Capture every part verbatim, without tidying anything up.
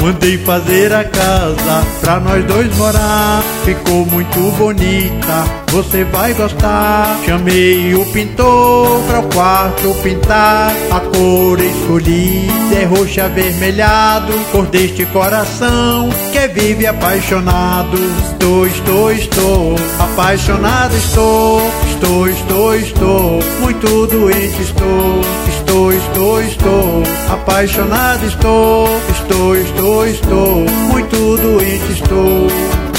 Mandei fazer a casa pra nós dois morar. Ficou muito bonita, você vai gostar. Chamei o pintor pra o quarto pintar. A cor escolhida é roxo avermelhado, cor deste coração que vive apaixonado. Estou, estou, estou apaixonado, estou. Estou, estou, estou muito doente, estou. Estou, estou, estou apaixonado, estou. Estou, estou, estou muito doente, estou.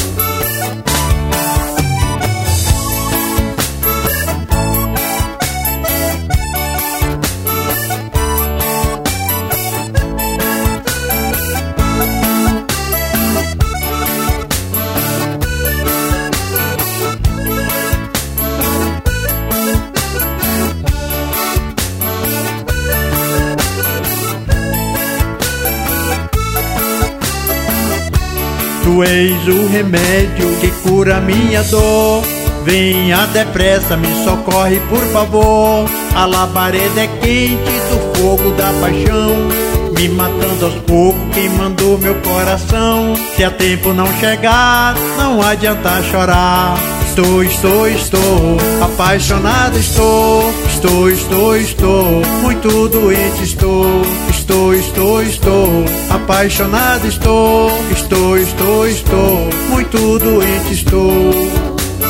Tu és o remédio que cura minha dor. Venha depressa, me socorre por favor. A labareda é quente do fogo da paixão, me matando aos poucos, queimando meu coração. Se a tempo não chegar, não adianta chorar. Estou, estou, estou apaixonado, estou. Estou, estou, estou muito doente, estou. Estou, estou, estou apaixonado, estou. Estou, estou, estou muito doente, estou.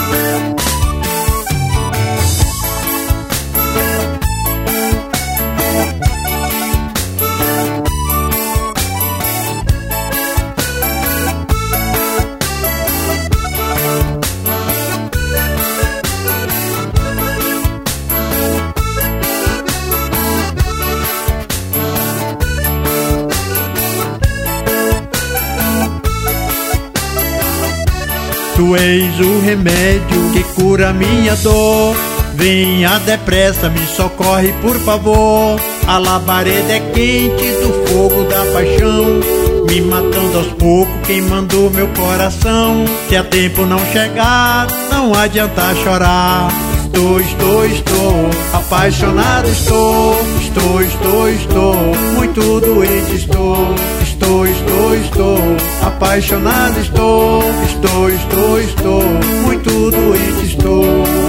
Tu és o remédio que cura minha dor. Venha depressa, me socorre por favor. A labareda é quente do fogo da paixão, me matando aos poucos, queimando meu coração. Se a tempo não chegar, não adianta chorar. Estou, estou, estou apaixonado, estou. Estou, estou, estou muito doente, estou. Estou, estou, estou apaixonado, estou. Estou, estou, estou muito doente, estou.